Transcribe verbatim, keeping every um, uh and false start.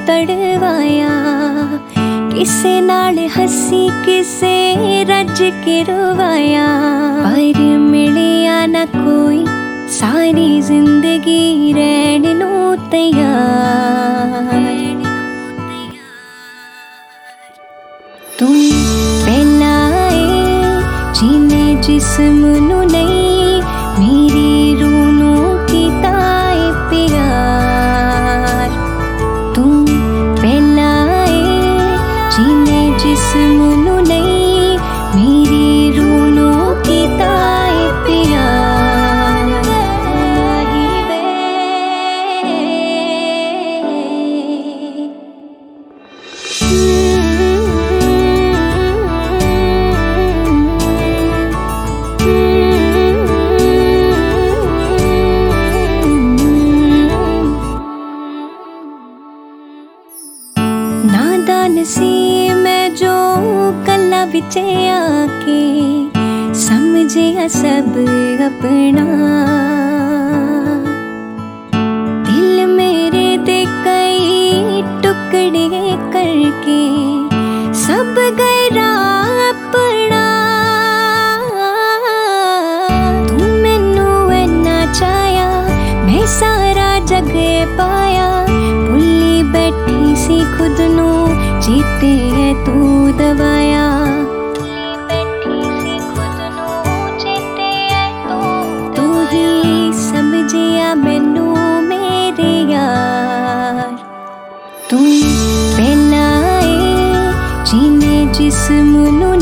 तड़वाया, किसे नाल हसी किसे रज के रोवाया, पर मिलिया ना कोई सारी जिंदगी रहने नू तैयार। तू पहला है जीने जिस्म नू नहीं, मेरी रूह नू कीता है प्यार। तू पहला है जीने जिस्म नू नहीं, मेरी रूह नू कीता है प्यार। नादान सी मैं जो कला बिचे आके, समझिया सब अपना, दिल मेरे दे कई टुकड़े करके सब गैरा अपना। तू मैनू इन्ना चाया, मैं सारा जग पाया, भुल्ली बैठी सी खुद नू, चेते है तू दवाया। तू ही समझिया मैनू मेरे यार। तू पहला है जीने जिस्म नू